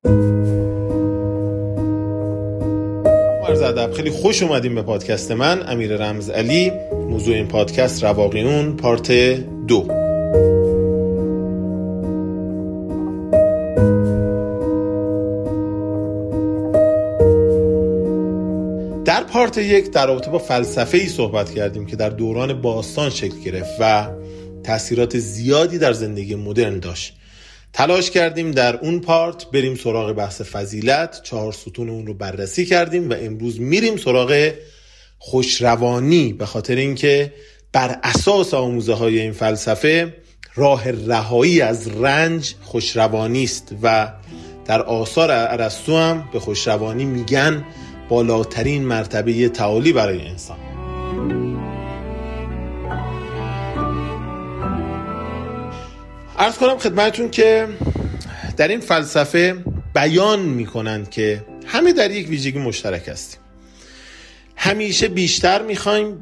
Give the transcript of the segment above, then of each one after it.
عرض ادب، خیلی خوش اومدیم به پادکست من، امیر رمزعلی. موضوع این پادکست رواقیون پارت 2. در پارت 1 در رابطه با فلسفه‌ای صحبت کردیم که در دوران باستان شکل گرفت و تأثیرات زیادی در زندگی مدرن داشت. تلاش کردیم در اون پارت بریم سراغ بحث فضیلت، 4 ستون اون رو بررسی کردیم و امروز میریم سراغ خوشروانی، به خاطر اینکه بر اساس آموزه‌های این فلسفه راه رهایی از رنج خوشروانی است و در آثار ارسطو هم به خوشروانی میگن بالاترین مرتبه تعالی برای انسان. عرض کنم خدمتتون که در این فلسفه بیان میکنند که همه در یک ویژگی مشترک هستیم. همیشه بیشتر میخوایم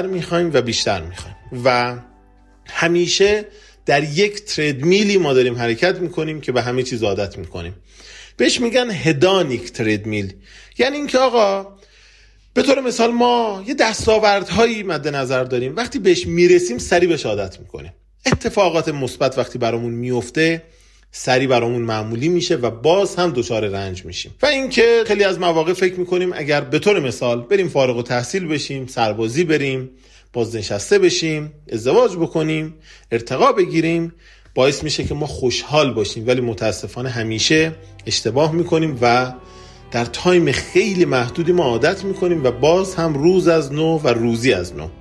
و همیشه در یک تردمیلی ما داریم حرکت میکنیم که به همه چیز عادت میکنیم. بهش میگن هدانیک تردمیل. یعنی اینکه آقا به طور مثال ما یه دستاوردهایی مد نظر داریم، وقتی بهش میرسیم سریع بهش عادت میکنیم. اتفاقات مثبت وقتی برامون میفته سریع برامون معمولی میشه و باز هم دچار رنج میشیم. و اینکه خیلی از مواقع فکر میکنیم اگر به طور مثال بریم فارغ التحصیل بشیم، سربازی بریم، بازنشسته بشیم، ازدواج بکنیم، ارتقا بگیریم، باعث میشه که ما خوشحال باشیم، ولی متاسفانه همیشه اشتباه میکنیم و در تایم خیلی محدودی ما عادت میکنیم و باز هم روز از نو و روزی از نو.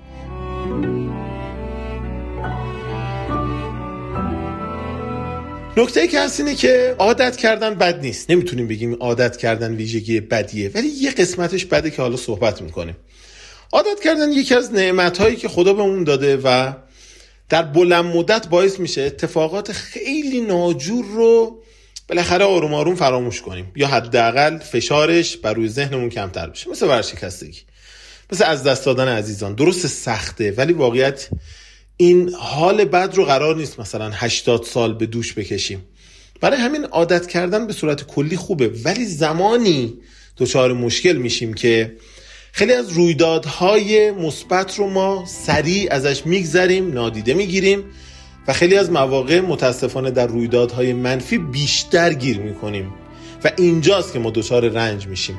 نکته که هست اینه که عادت کردن بد نیست. نمیتونیم بگیم عادت کردن ویژگی بدیه، ولی یه قسمتش بده که حالا صحبت میکنیم. عادت کردن یکی از نعمت‌هایی که خدا بهمون داده و در بلند مدت باعث میشه اتفاقات خیلی ناجور رو بالاخره آروم آروم فراموش کنیم یا حداقل فشارش بر روی ذهنمون کمتر بشه. مثل ورشکستگی، مثل از دست دادن عزیزان. درست سخته، ولی واقعیت این حال بد رو قرار نیست مثلا 80 سال به دوش بکشیم. برای همین عادت کردن به صورت کلی خوبه، ولی زمانی دچار مشکل میشیم که خیلی از رویدادهای مثبت رو ما سریع ازش میگذریم، نادیده میگیریم و خیلی از مواقع متاسفانه در رویدادهای منفی بیشتر گیر میکنیم و اینجاست که ما دچار رنج میشیم.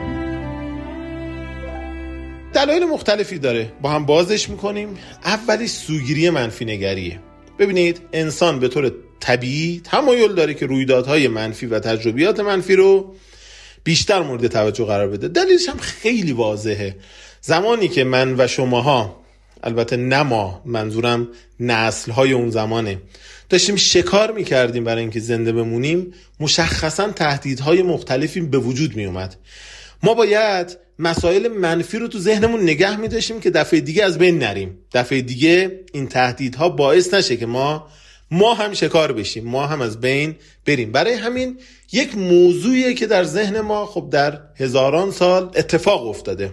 دلایل مختلفی داره، با هم بازش میکنیم. اولیش سوگیری منفی نگریه. ببینید انسان به طور طبیعی تمایل داره که رویدادهای منفی و تجربیات منفی رو بیشتر مورد توجه قرار بده. دلیلش هم خیلی واضحه. زمانی که من و شماها، البته نه ما، منظورم نسل‌های اون زمانه، داشتیم شکار میکردیم برای اینکه زنده بمونیم، مشخصاً تهدیدهای مختلفی به وجود میومد. ما باید مسائل منفی رو تو ذهنمون نگه می‌داشتیم که دفعه دیگه از بین نریم. دفعه دیگه این تهدیدها باعث نشه که ما هم شکار بشیم، ما هم از بین بریم. برای همین یک موضوعیه که در ذهن ما خب در هزاران سال اتفاق افتاده.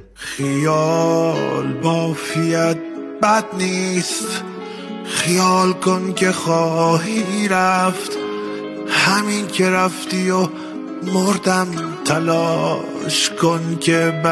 خیال بافیت بد نیست، خیال کن که خواهی رفت، همین که رفتی و مردم تلاش کن که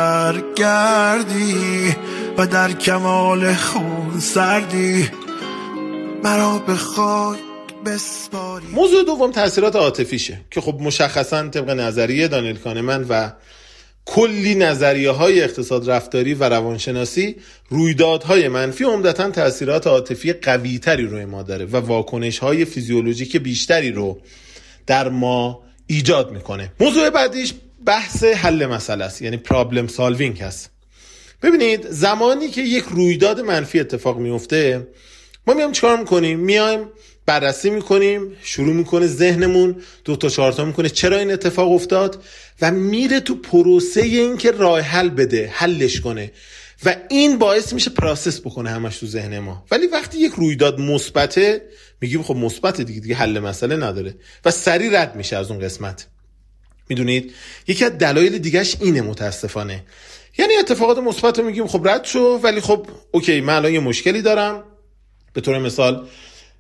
برگردی و در کمال خون سردی مرا به خاک بسپاری. موضوع دوم تأثیرات عاطفیشه که خب مشخصاً طبق نظریه دانیل کانمن و کلی نظریه‌های اقتصاد رفتاری و روانشناسی، رویدادهای منفی عمدتاً تأثیرات عاطفی قوی‌تری روی ما داره و واکنش‌های فیزیولوژیک بیشتری رو در ما ایجاد میکنه. موضوع بعدیش بحث حل مسئله است، یعنی پرابلم سالوینگ هست. ببینید زمانی که یک رویداد منفی اتفاق میفته، ما میام چیکار میکنیم؟ میایم بررسی میکنیم، شروع میکنه ذهنمون 2-4 تا میکنه چرا این اتفاق افتاد و میره تو پروسه این که راه حل بده، حلش کنه و این باعث میشه پروسس بکنه همش تو ذهن ما. ولی وقتی یک رویداد مثبته، میگیم خب مثبته دیگه حل مسئله نداره و سریع رد میشه از اون قسمت. میدونید یکی از دلایل دیگهش اینه متاسفانه، یعنی اتفاقات مثبت رو میگیم خب رد شو، ولی خب اوکی من الان یه مشکلی دارم، به طور مثال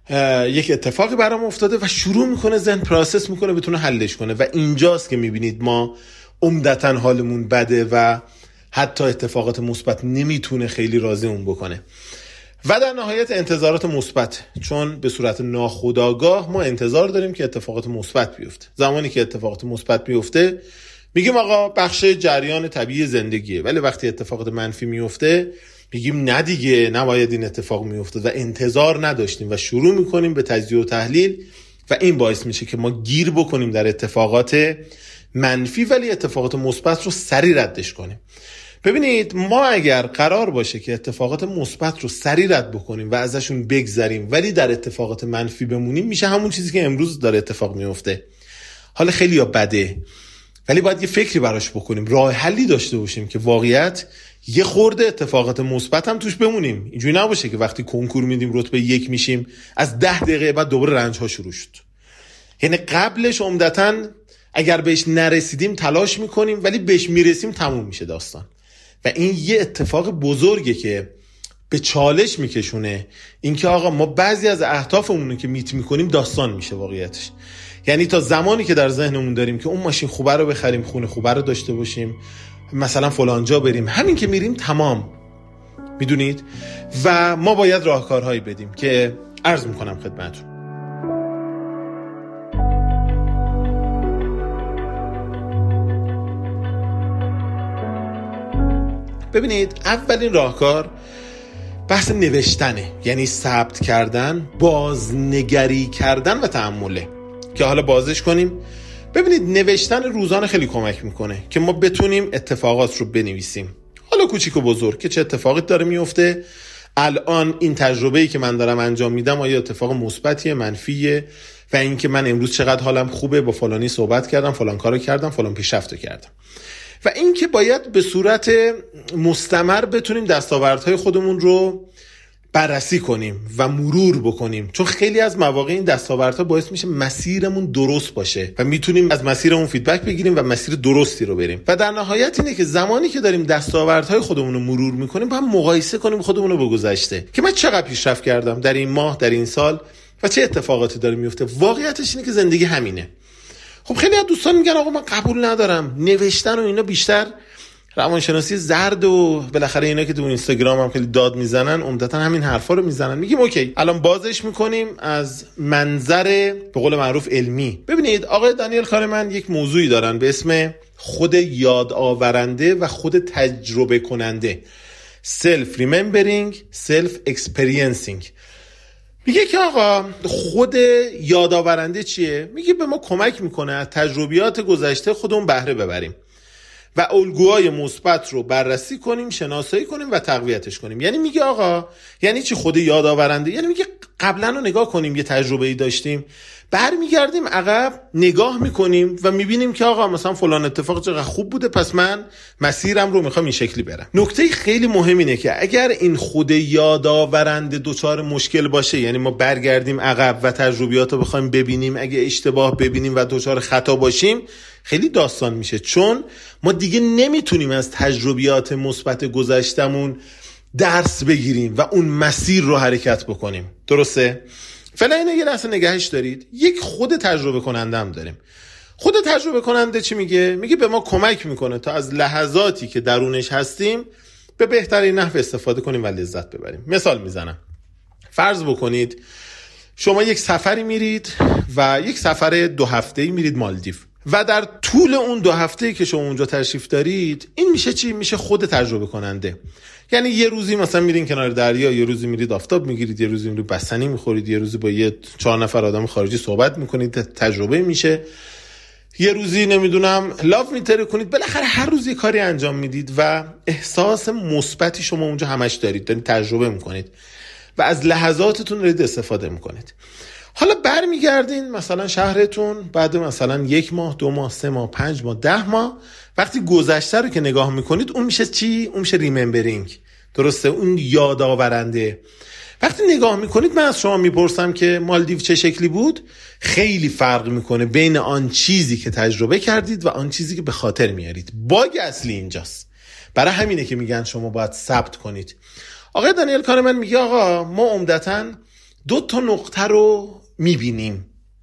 یک اتفاقی برام افتاده و شروع میکنه ذهن پروسس میکنه بتونه حلش کنه و اینجاست که میبینید ما عمدتاً حالمون بده و حتی اتفاقات مثبت نمیتونه خیلی راضیمون بکنه. و در نهایت انتظارات مثبت، چون به صورت ناخودآگاه ما انتظار داریم که اتفاقات مثبت بیفته. زمانی که اتفاقات مثبت بیفته میگیم آقا بخش جریان طبیعی زندگیه، ولی وقتی اتفاقات منفی میفته میگیم نه دیگه نباید این اتفاق میفته و انتظار نداشتیم و شروع میکنیم به تجزیه و تحلیل و این باعث میشه که ما گیر بکنیم در اتفاقات منفی ولی اتفاقات مثبت رو سریع ردش کنیم. ببینید ما اگر قرار باشه که اتفاقات مثبت رو سریع رد بکنیم و ازشون بگذریم ولی در اتفاقات منفی بمونیم، میشه همون چیزی که امروز داره اتفاق میفته. حالا خیلی یا بده، ولی باید یه فکری براش بکنیم، راه حلی داشته باشیم که واقعیت یه خورده اتفاقات مثبت هم توش بمونیم. اینجوری نباشه که وقتی کنکور میدیم رتبه 1 میشیم از 10 دقیقه بعد دوباره رنج ها شروع شد. یعنی قبلش عمدتاً اگر بهش نرسیدیم تلاش میکنیم ولی بهش میرسیم تموم میشه داستان و این یه اتفاق بزرگه که به چالش میکشونه. اینکه آقا ما بعضی از اهدافمون رو که میت میکنیم داستان میشه واقعیتش. یعنی تا زمانی که در ذهنمون داریم که اون ماشین خوبه رو بخریم، خونه خوبه رو داشته باشیم، مثلا فلان جا بریم، همین که میریم تمام، میدونید. و ما باید راهکارهایی بدیم که عرض میکنم خدمتتون. ببینید اولین راهکار بحث نوشتنه، یعنی ثبت کردن، بازنگری کردن و تأمله. که حالا بازش کنیم. ببینید نوشتن روزانه خیلی کمک میکنه که ما بتونیم اتفاقات رو بنویسیم، حالا کوچیک و بزرگ، که چه اتفاقی داره میفته الان، این تجربه‌ای که من دارم انجام میدم آیا اتفاق مثبتیه منفیه، و اینکه من امروز چقدر حالم خوبه، با فلانی صحبت کردم، فلان کارو کردم، فلان پیشرفتو کردم. و اینکه باید به صورت مستمر بتونیم دستاوردهای خودمون رو بررسی کنیم و مرور بکنیم، چون خیلی از مواقع این دستاوردها باعث میشه مسیرمون درست باشه و میتونیم از مسیرمون فیدبک بگیریم و مسیر درستی رو بریم. و در نهایت اینه که زمانی که داریم دستاوردهای خودمون رو مرور میکنیم باید مقایسه کنیم خودمون رو با گذشته، که من چقدر پیشرفت کردم در این ماه، در این سال و چه اتفاقاتی داره میفته. واقعیتش اینه که زندگی همینه. خب خیلی از دوستان میگن آقا من قبول ندارم نوشتن و اینا، بیشتر روانشناسی زرد و بالاخره اینا که تو اینستاگرام هم خیلی داد میزنن عمدتاً همین حرفا رو میزنن. میگیم اوکی الان بازش میکنیم از منظر به قول معروف علمی. ببینید آقای دانیل کانمن یک موضوعی دارن به اسم خود یادآورنده و خود تجربه کننده، self remembering self experiencing. میگه که آقا خود یادآورنده چیه؟ میگه به ما کمک میکنه از تجربیات گذشته خودمون بهره ببریم و الگوهای مثبت رو بررسی کنیم، شناسایی کنیم و تقویتش کنیم. یعنی میگه آقا یعنی چی خود یادآورنده؟ یعنی میگه قبلا رو نگاه کنیم، یه تجربه‌ای داشتیم، برمیگردیم عقب نگاه میکنیم و میبینیم که آقا مثلا فلان اتفاق چقدر خوب بوده، پس من مسیرم رو میخوام این شکلی برم. نکته خیلی مهم اینه که اگر این خود یادآورنده دوچار مشکل باشه، یعنی ما برگردیم عقب و تجربیات رو بخوایم ببینیم، اگه اشتباه ببینیم و دوچار خطا باشیم، خیلی داستان میشه، چون ما دیگه نمیتونیم از تجربیات مثبت گذشتمون درس بگیریم و اون مسیر رو حرکت بکنیم. درسته؟ فعلا اینو یه لحظه نگهش دارید. یک خود تجربه کننده هم داریم. خود تجربه کننده چی میگه؟ میگه به ما کمک میکنه تا از لحظاتی که درونش هستیم به بهترین نحو استفاده کنیم و لذت ببریم. مثال میزنم. فرض بکنید شما یک سفری میرید و یک سفر 2 هفته‌ای میرید مالدیو و در طول اون 2 هفته‌ای که شما اونجا تشریف دارید، این میشه چی؟ میشه خود تجربه کننده. یعنی یه روزی مثلا میرین کنار دریا، یه روزی میرید آفتاب میگیرید، یه روزی میرید بستنی میخورید، یه روزی با 4 نفر آدم خارجی صحبت میکنید، تجربه میشه. یه روزی نمیدونم لاف میتره کنید. بالاخره هر روز یه کاری انجام میدید و احساس مثبتی شما اونجا همش دارید تجربه میکنید و از لحظاتتون دارید استفاده میکنید. حالا برمیگردین مثلا شهرتون بعد مثلا 1 ماه، 2 ماه، 3 ماه، 5 ماه، 10 ماه، وقتی گذشته رو که نگاه میکنید اون میشه چی؟ اون میشه ریممبرینگ. درسته؟ اون یادآورنده. وقتی نگاه میکنید من از شما میپرسم که مالدیو چه شکلی بود، خیلی فرق میکنه بین آن چیزی که تجربه کردید و آن چیزی که به خاطر میارید. باگ اصلی اینجاست. برای همینه که میگن شما باید ثبت کنید. آقای دانیل کانمن میگه آقا ما عمدتاً 2 تا نقطه رو میبینیم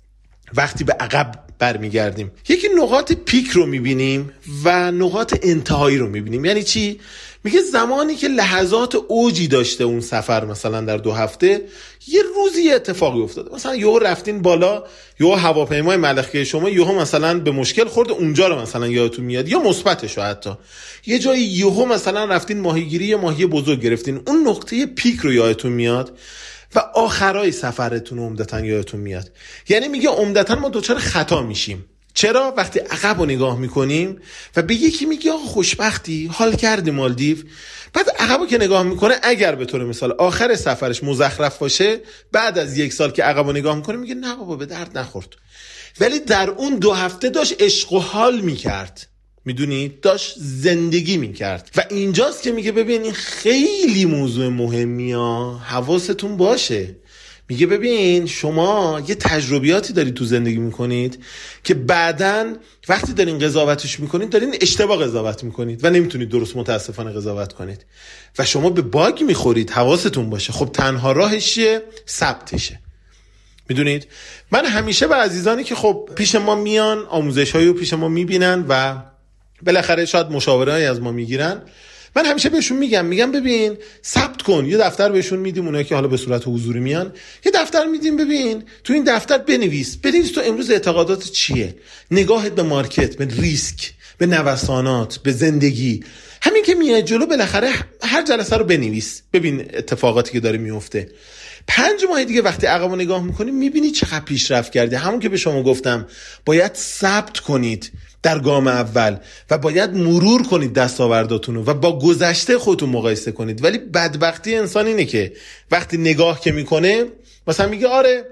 وقتی به عقب برمیگردیم. یکی نقاط پیک رو میبینیم و نقاط انتهایی رو میبینیم. یعنی چی؟ میگه زمانی که لحظات اوجی داشته اون سفر، مثلا در 2 هفته یه روزی اتفاقی افتاده، مثلا یهو رفتین بالا، یهو هواپیمای ملکه شما یهو مثلا به مشکل خورده، اونجا رو مثلا یادتون میاد، یا مثبتش حتی یه جایی یهو مثلا رفتین ماهیگیری، یه ماهی بزرگ گرفتین، اون نقطه پیک رو یادتون میاد و آخرای سفرتون عمدتاً یادتون میاد. یعنی میگه عمدتاً ما دوچار خطا میشیم. چرا؟ وقتی عقب رو نگاه میکنیم و به یکی میگی آقا خوشبختی، حال کردی مالدیو، بعد عقب رو که نگاه میکنه اگر به طور مثال آخر سفرش مزخرف باشه، بعد از 1 سال که عقب رو نگاه میکنه میگه نه بابا به درد نخورد، ولی در اون 2 هفته داشت عشق و حال میکرد، میدونی، داشت زندگی میکرد. و اینجاست که میگه ببین این خیلی موضوع مهمیه، حواستون باشه. میگه ببین شما یه تجربیاتی دارید تو زندگی میکنید که بعدن وقتی دارین قضاوتش میکنید دارین اشتباه قضاوت میکنید و نمیتونید درست متاسفانه قضاوت کنید و شما به باگ میخورید. حواستون باشه. خب تنها راهش چیه؟ ثبتشه. میدونید من همیشه به عزیزانی که خب پیش ما میان، آموزش‌هایی رو پیش ما میبینن و بالاخره شاید مشاوره‌ای از ما میگیرن، من همیشه بهشون میگم ببین ثبت کن. یه دفتر بهشون میدیم، اونایی که حالا به صورت حضوری میان یه دفتر میدیم، ببین تو این دفتر بنویس تو امروز اعتقادات چیه، نگاهت به مارکت، به ریسک، به نوسانات، به زندگی. همین که میاد جلو بالاخره هر جلسه رو بنویس، ببین اتفاقاتی که داره میفته. 5 ماه دیگه وقتی عقب نگاه میکنی میبینی چقدر پیشرفت کردی. همون که به شما گفتم باید ثبت کنید در گام اول و باید مرور کنید دستاورداتونو و با گذشته خودتون مقایسه کنید. ولی بدبختی انسان اینه که وقتی نگاه که میکنه مثلا میگه آره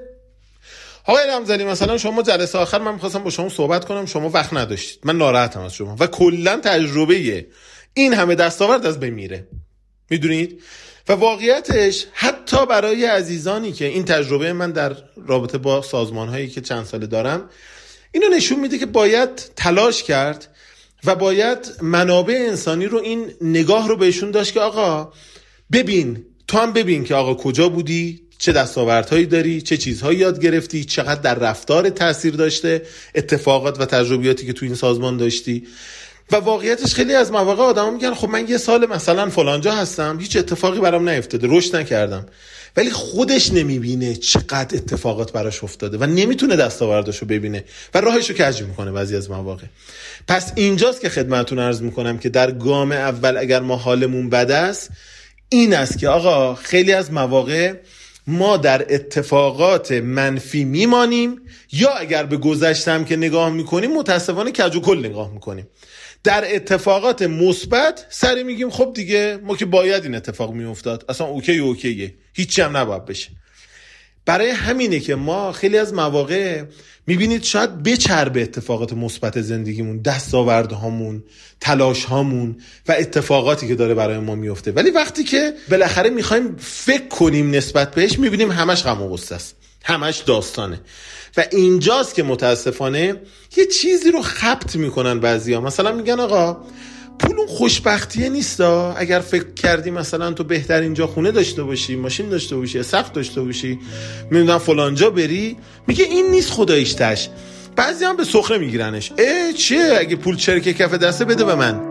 آقای رمزلی مثلا شما جلسه آخر من میخواستم با شما صحبت کنم، شما وقت نداشتید، من ناراحتم از شما، و کلا تجربه این همه دستاورد از بین میره. میدونید؟ و واقعیتش حتی برای عزیزانی که این تجربه من در رابطه با سازمان‌هایی که چند ساله دارم اینو نشون میده که باید تلاش کرد و باید منابع انسانی رو این نگاه رو بهشون داشت که آقا ببین، تو هم ببین که آقا کجا بودی، چه دستاوردهایی داری، چه چیزهایی یاد گرفتی، چقدر در رفتار تاثیر داشته اتفاقات و تجربیاتی که تو این سازمان داشتی. و واقعیتش خیلی از مواقع آدما میگن خب من 1 سال مثلا فلانجا هستم، هیچ اتفاقی برام نیفتاده، رشد نکردم، ولی خودش نمیبینه چقدر اتفاقات براش افتاده و نمیتونه دستاورداشو ببینه و راهشو کج میکنه بعضی از مواقع. پس اینجاست که خدمتتون عرض میکنم که در گام اول اگر ما حالمون بد است، این است که آقا خیلی از مواقع ما در اتفاقات منفی میمانیم، یا اگر به گذشتم که نگاه میکنیم متاسفانه کج و کل نگاه میکنیم. در اتفاقات مثبت سری میگیم خب دیگه ما که باید این اتفاق میافتاد، اصلا اوکیه، هیچی هم نباید بشه. برای همینه که ما خیلی از مواقع میبینید شاید بچربه اتفاقات مثبت زندگیمون، دستاوردهامون، تلاشهامون و اتفاقاتی که داره برای ما میفته، ولی وقتی که بالاخره میخوایم فکر کنیم نسبت بهش میبینیم همش غم و غصه است، همش داستانه. و اینجاست که متاسفانه یه چیزی رو خبط میکنن بعضیا، مثلا میگن آقا پول اون خوشبختیه نیستا، اگر فکر کردی مثلا تو بهترین جا خونه داشته باشی، ماشین داشته باشی، سقف داشته باشی، میدونم فلان جا بری، میگه این نیست خداییش تش. بعضی هم به سخره میگیرنش، چیه اگه پول چرک کف دسته بده به من.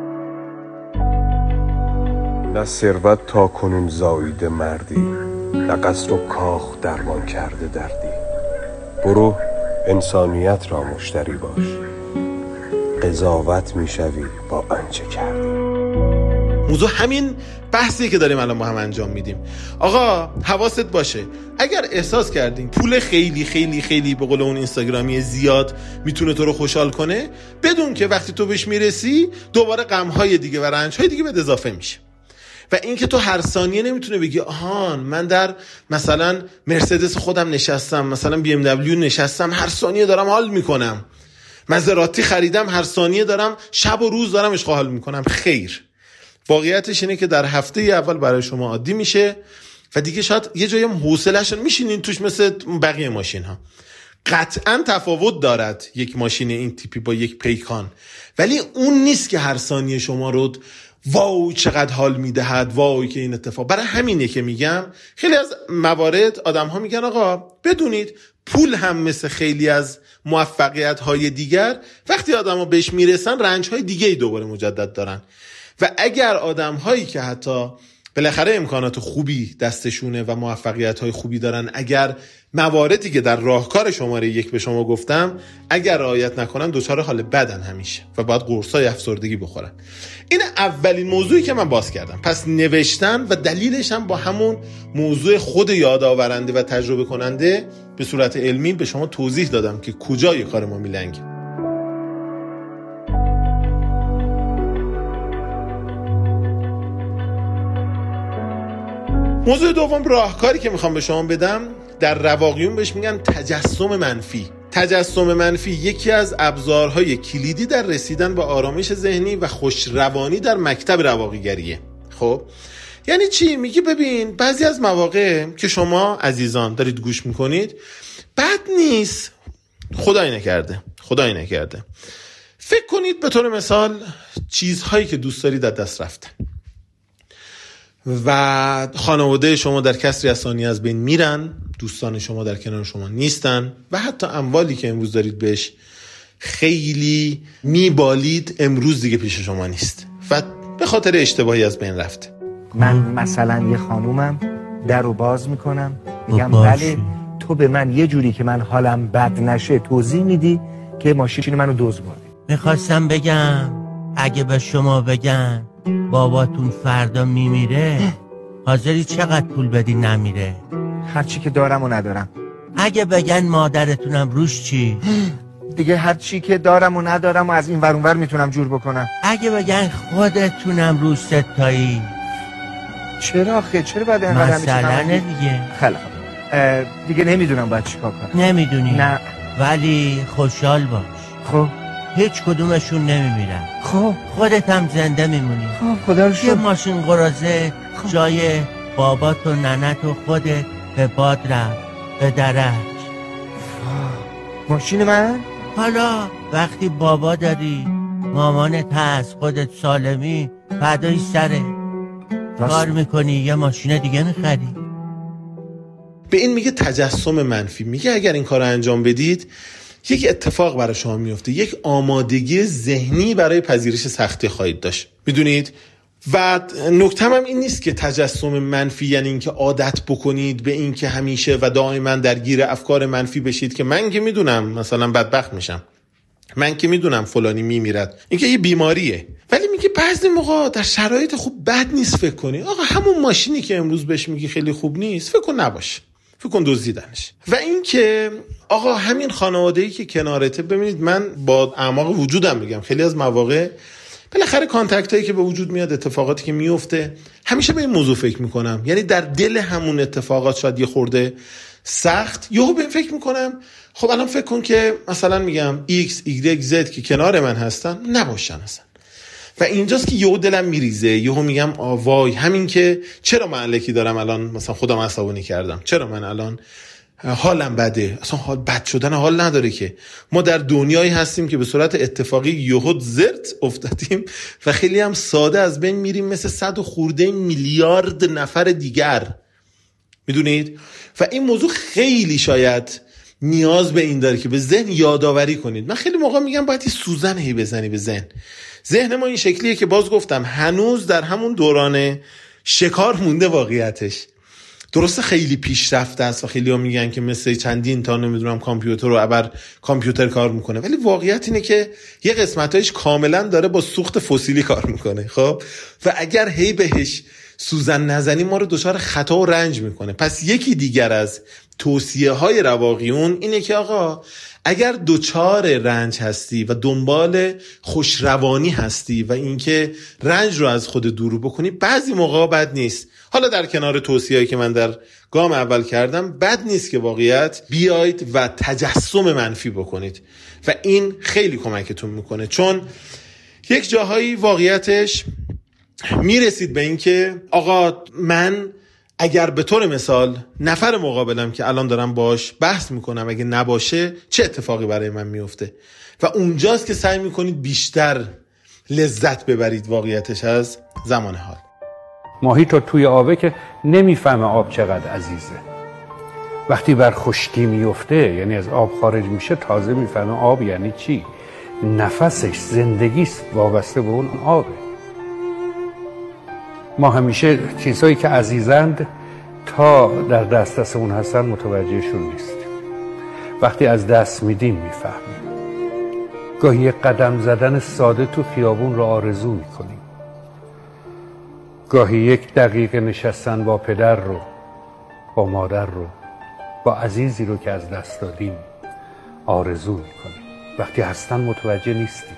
نه ثروت تا کنون زاییده مردی، نه قصر و کاخ درمان کرده دردی. برو انسانیت را مشتری باش، قضاوت میشوی با آنچه کردی. موضوع همین بحثیه که داریم الان با هم انجام میدیم. آقا حواست باشه، اگر احساس کردین پول خیلی خیلی خیلی به قول اون اینستاگرامی زیاد میتونه تو رو خوشحال کنه، بدون که وقتی تو بهش میرسی دوباره غم‌های دیگه و رنج‌های دیگه به اضافه میشه. و این که تو هر ثانیه نمیتونه بگی آهان من در مثلا مرسدس خودم نشستم، مثلا بی ام دبلیو نشستم، هر ثانیه دارم حال میکنم، مزراتی خریدم، هر ثانیه دارم شب و روز دارم عشق حال میکنم. خیر، واقعیتش اینه که در هفته اول برای شما عادی میشه و دیگه شاید یه جایی هم حوصله‌اش میشینین توش مثل بقیه ماشین ها. قطعا تفاوت دارد یک ماشین این تیپی با یک پیکان، ولی اون نیست که هر ثانیه شما رو واو چقدر حال میدهد، وای که این اتفاق. برای همینه که میگم خیلی از موارد آدم ها میگن آقا بدونید پول هم مثل خیلی از موفقیت های دیگر وقتی آدم ها بهش میرسن رنج های دیگه دوباره مجدد دارن. و اگر آدم هایی که حتی بالاخره امکانات خوبی دستشونه و موفقیت های خوبی دارن، اگر مواردی که در راهکار شماره 1 به شما گفتم اگر رعایت نکنن دچار حال بدن همیشه و باید قرصای افسردگی بخورن. این اولین موضوعی که من باز کردم. پس نوشتن و دلیلش هم با همون موضوع خود یادآورنده و تجربه کننده به صورت علمی به شما توضیح دادم که کجای کار ما میلنگه. موضوع دوم، راهکاری که میخوام به شما بدم، در رواقیون بهش میگن تجسم منفی. تجسم منفی یکی از ابزارهای کلیدی در رسیدن به آرامش ذهنی و خوشروانی در مکتب رواقیگریه. خب یعنی چی؟ میگه ببین بعضی از مواقع که شما عزیزان دارید گوش میکنید بد نیست، خدای نکرده فکر کنید به طور مثال چیزهایی که دوست دارید از دست رفتن و خانواده شما در کسری از ثانیه از بین میرن، دوستان شما در کنار شما نیستن و حتی اموالی که امروز دارید بهش خیلی میبالید امروز دیگه پیش شما نیست و به خاطر اشتباهی از بین رفته. من مثلا یه خانومم در رو باز میکنم میگم بله تو به من یه جوری که من حالم بد نشه توضیح میدی که ماشین منو دزد برده. میخواستم بگم اگه به شما بگن باباتون فردا میمیره حاضری چقدر پول بدی نمیره؟ هرچی که دارم و ندارم. اگه بگن مادرتونم روش چی؟ دیگه هرچی که دارم و ندارم و از این ور اون ور میتونم جور بکنم. اگه بگن خودتونم روش ستایی؟ چرا آخه؟ چرا باید اینقدر مثلا دیگه خیلی دیگه نمیدونم باید چیکار کنم. نمیدونی؟ نه. ولی خوشحال باش. خب هیچ کدومشون نمیمیرن. خب خودت هم زنده میمونی. خب خدا رو شکر. یه ماشین قراضه جای بابات و ننت و خودت به باد رفت به درک. ماشین من؟ حالا وقتی بابا داری مامانت هست خودت سالمی فدای سره کار میکنی یه ماشین دیگه میخری. به این میگه تجسم منفی. میگه اگر این کار رو انجام بدید یک اتفاق برای شما میفته، یک آمادگی ذهنی برای پذیرش سختی خواهید داشت. میدونید و نکته هم این نیست که تجسم منفی یعنی این که عادت بکنید به این که همیشه و دائما درگیر افکار منفی بشید که من که میدونم مثلا بدبخت میشم، من که میدونم فلانی میمیرد، این که یه بیماریه. ولی میگه بعضی موقع در شرایط خوب بد نیست فکر کنی آقا همون ماشینی که امروز بهش میگی خیلی خوب نیست فکر کن نباشه، فکر کن دزدیدنش. و این که آقا همین خانواده‌ای که کنارته، ببینید من با اعماق وجودم میگم خیلی از مواقع بالاخره کانتکت هایی که به وجود میاد، اتفاقاتی که میفته، همیشه به این موضوع فکر میکنم. یعنی در دل همون اتفاقات شاید یه خورده سخت یهو به این فکر میکنم خب الان فکر کن که مثلا میگم X, Y, Z که کنار من هستن نباشن اصلا. و اینجاست که یهو دلم میریزه، یهو میگم وای همین که چرا من الکی دارم الان مثلا خودم عصبانی کردم، چرا من الان حالم بده. اصلا حال بد شدن حال نداره که ما در دنیایی هستیم که به صورت اتفاقی یهو زرت افتادیم و خیلی هم ساده از بین میریم مثل 100 خورده میلیارد نفر دیگر. میدونید؟ و این موضوع خیلی شاید نیاز به این داره که به ذهن یادآوری کنید. من خیلی موقع میگم باید سوزن هی بزنی به ذهن. ذهن ما این شکلیه که باز گفتم هنوز در همون دوران شکار مونده واقعیتش. درسته خیلی پیشرفته است و خیلی ها میگن که مثل چندین تا نمیدونم کامپیوتر رو ابر کامپیوتر کار میکنه، ولی واقعیت اینه که یه قسمتایش کاملا داره با سوخت فسیلی کار میکنه. خب و اگر هی بهش سوزن نزنی ما رو دچار خطا و رنج میکنه. پس یکی دیگر از توصیه های رواقیون اینه که آقا اگر دچار رنج هستی و دنبال خوشروانی هستی و اینکه رنج رو از خود دور بکنی، بعضی موقع بد نیست، حالا در کنار توصیه‌ای که من در گام اول کردم، بد نیست که واقعیت بیاید و تجسم منفی بکنید و این خیلی کمکتون میکنه. چون یک جاهایی واقعیتش میرسید به این که آقا من اگر به طور مثال نفر مقابلم که الان دارم باش بحث میکنم اگه نباشه چه اتفاقی برای من میفته، و اونجاست که سعی میکنید بیشتر لذت ببرید واقعیتش از زمان حال. ماهی تا توی آبه که نمیفهمه آب چقدر عزیزه. وقتی بر خشکی میفته، یعنی از آب خارج میشه، تازه میفهمه آب یعنی چی. نفسش، زندگیش وابسته به اون آبه. ما همیشه چیزهایی که عزیزند تا در دسترسمون هستن متوجهشون نیستیم. وقتی از دست میدیم میفهمیم. گاهی یک قدم زدن ساده تو خیابون رو آرزو میکنیم. گاهی یک دقیقه نشستن با پدر رو، با مادر رو، با عزیزی رو که از دست دادیم آرزو میکنیم. وقتی هستن متوجه نیستیم.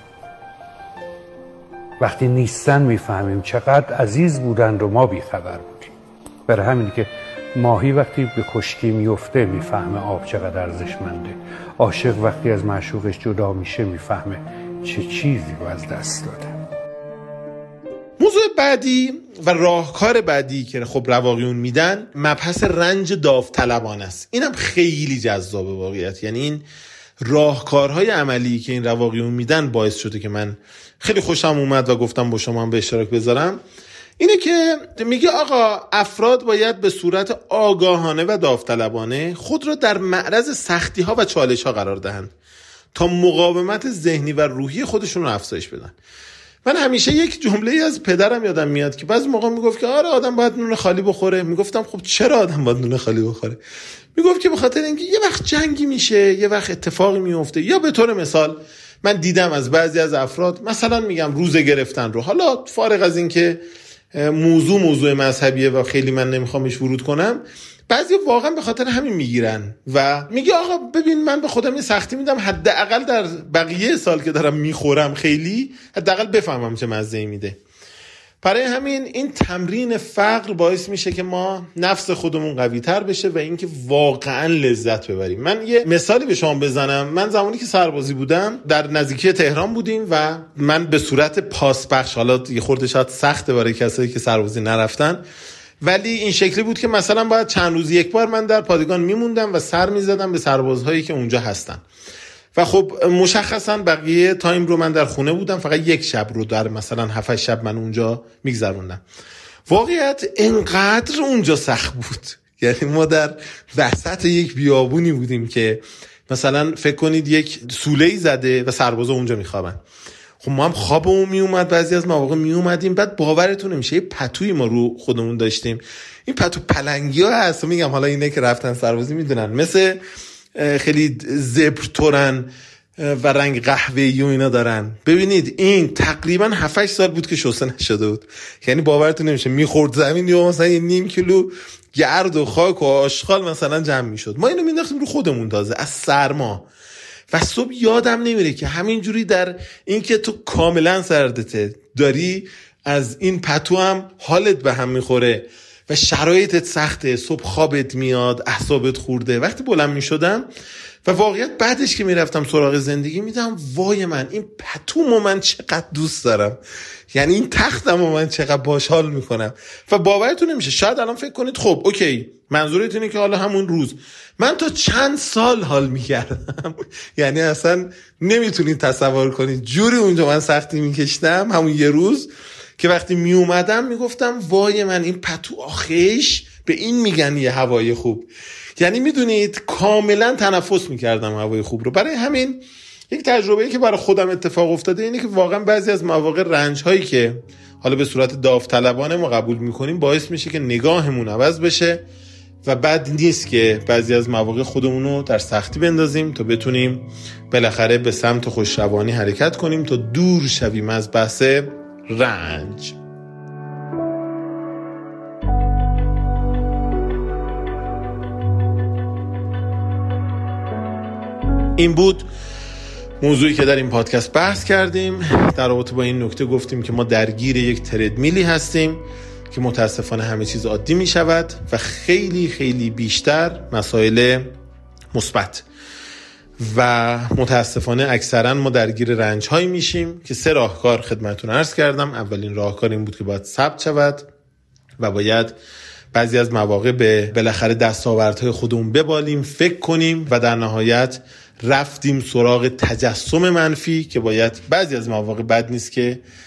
وقتی نیستن میفهمیم چقدر عزیز بودن رو ما بیخبر بودیم. برای همین که ماهی وقتی به خشکی میفته میفهمه آب چقدر ارزشمنده. عاشق وقتی از معشوقش جدا میشه میفهمه چه چیزی رو از دست داده. موضوع بعدی و راهکار بعدی که خب رواقیون میدن مبحث رنج داوطلبانه است. اینم خیلی جذابه واقعیت. یعنی این راهکارهای عملی که این رواقیون میدن باعث شده که من خیلی خوشم اومد و گفتم با شما هم به اشتراک بذارم. اینه که میگه آقا افراد باید به صورت آگاهانه و داوطلبانه خود را در معرض سختی ها و چالش ها قرار دهند تا مقاومت ذهنی و روحی خودشون رو افزایش بدن. من همیشه یک جمله از پدرم یادم میاد که بعضی موقع میگفت که آره آدم باید نون خالی بخوره. میگفتم خب چرا آدم باید نون خالی بخوره؟ میگفت که به خاطر اینکه یه وقت جنگی میشه، یه وقت اتفاقی میفته. یا به طور مثال من دیدم از بعضی از افراد مثلا میگم روزه گرفتن رو، حالا فارغ از این که موضوع مذهبیه و خیلی من نمیخوامش ورود کنم، بعضی واقعا به خاطر همین میگیرن و میگه آقا ببین من به خودم این سختی میدم حداقل در بقیه سال که دارم میخورم خیلی حداقل بفهمم چه مزه‌ای میده. برای همین این تمرین فقر باعث میشه که ما نفس خودمون قوی تر بشه و اینکه واقعا لذت ببریم. من یه مثالی به شما بزنم. من زمانی که سربازی بودم در نزدیکی تهران بودیم و من به صورت پاسبخش، حالا یه خورده شاید سخته برای کسایی که سربازی نرفتن، ولی این شکلی بود که مثلا باید چند روز یک بار من در پادگان میموندم و سر میزدم به سربازهایی که اونجا هستن و خب مشخصا بقیه تایم رو من در خونه بودم، فقط یک شب رو در مثلا 7 شب من اونجا میگذروندم. واقعیت اینقدر اونجا سخت بود، یعنی ما در وسط یک بیابونی بودیم که مثلا فکر کنید یک سوله‌ای زده و سربازا اونجا میخوابن. خب ما هم خوابمون میومد، بعضی از مواقع میومدیم، بعد باورتون نمیشه یه پتوی ما رو خودمون داشتیم. این پتو پلنگی‌ها هست، میگم حالا اینه که رفتن سربازی میدونن، مثل خیلی زبر تورن و رنگ قهوه‌ای و اینا دارن. ببینید این تقریبا 7-8 سال بود که شسته نشده بود، یعنی باورتون نمیشه میخورد زمین یا مثلا یه نیم کیلو گرد و خاک و آشغال مثلا جمع میشد. ما اینو مینداختیم رو خودمون تازه از سرما و صبح یادم نمیره که همینجوری در این که تو کاملا سردته داری از این پتو هم حالت به هم میخوره و شرایطت سخته، صبح خوابت میاد، اعصابت خورده. وقتی بلند میشدم و واقعیت بعدش که میرفتم سراغ زندگی میدم وای من این پتومو من چقدر دوست دارم، یعنی این تختمو من چقدر باش حال میکنم و باورتون نمیشه. شاید الان فکر کنید خب اوکی منظورت اینه که حالا همون روز، من تا چند سال حال میکردم یعنی اصلا نمیتونید تصور کنید جوری اونجا من سختی میکشتم همون یه روز که وقتی می اومدم میگفتم وای من این پتو آخیش به این میگن یه هوای خوب. یعنی میدونید کاملا تنفس میکردم هوای خوب رو. برای همین یک تجربه‌ای که برای خودم اتفاق افتاده اینه که واقعا بعضی از مواقع رنج هایی که حالا به صورت داوطلبانه ما قبول میکنیم باعث میشه که نگاهمون عوض بشه و بد نیست که بعضی از مواقع خودمون رو در سختی بندازیم تا بتونیم بالاخره به سمت خوشروانی حرکت کنیم تا دور شویم از بحث رنج. این بود موضوعی که در این پادکست بحث کردیم. در رابطه با این نکته گفتیم که ما درگیر یک تردمیلی هستیم که متاسفانه همه چیز عادی می شود و خیلی خیلی بیشتر مسائل مثبت و متاسفانه اکثرا ما درگیر رنج هایی میشیم که 3 راهکار خدمتتون عرض کردم. اولین راهکار این بود که باید ثبت شود و باید بعضی از مواقع به بالاخره دستاوردهای خودمون ببالیم، فکر کنیم و در نهایت رفتیم سراغ تجسم منفی که باید بعضی از مواقع بد نیست که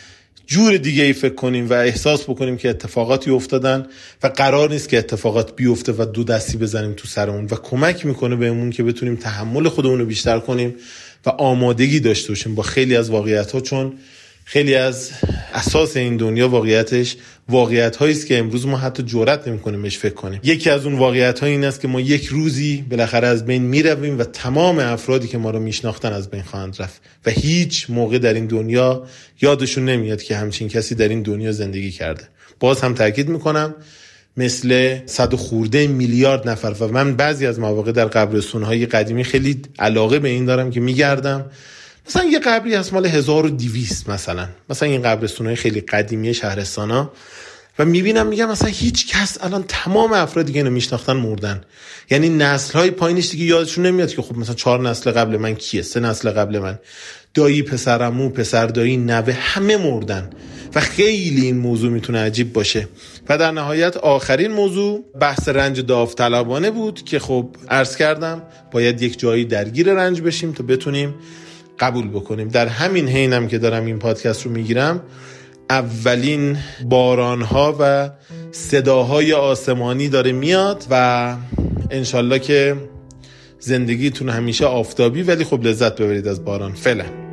جور دیگه ای فکر کنیم و احساس بکنیم که اتفاقاتی افتادن و قرار نیست که اتفاقات بیفته و دو دستی بزنیم تو سرمون و کمک میکنه بهمون که بتونیم تحمل خودمون رو بیشتر کنیم و آمادگی داشته باشیم با خیلی از واقعیت‌ها، چون خیلی از اساس این دنیا واقعیتش واقعیت‌هایی است که امروز ما حتی جرئت نمی‌کنیم بهش فکر کنیم. یکی از اون واقعیت‌ها این است که ما یک روزی بالاخره از بین میرویم و تمام افرادی که ما رو میشناختن از بین خواهند رفت و هیچ موقع در این دنیا یادشون نمیاد که همچین کسی در این دنیا زندگی کرده. باز هم تاکید می‌کنم مثل 100 خورده میلیارد نفر و من بعضی از مواقع در قبرستون‌های قدیمی خیلی علاقه به این دارم که میگردم. مثلا یه قبری هست مال 1200 مثلا این قبرستونای خیلی قدیمی شهرستانا و میبینم میگم مثلا هیچ کس الان تمام افرادی که اینو میشناختن مردن، یعنی نسل‌های پایینش دیگه یادشون نمیاد که خب مثلا 4 نسل قبل من کیه، 3 نسل قبل من، دایی، پسرعمو، پسر دایی، نوه، همه مردن و خیلی این موضوع میتونه عجیب باشه. و در نهایت آخرین موضوع بحث رنج داوطلبانه بود که خب عرض کردم باید یک جایی درگیر رنج بشیم تا بتونیم قبول بکنیم. در همین حینم که دارم این پادکست رو میگیرم اولین بارانها و صداهای آسمانی داره میاد و انشالله که زندگیتون همیشه آفتابی ولی خب لذت ببرید از باران. فعلا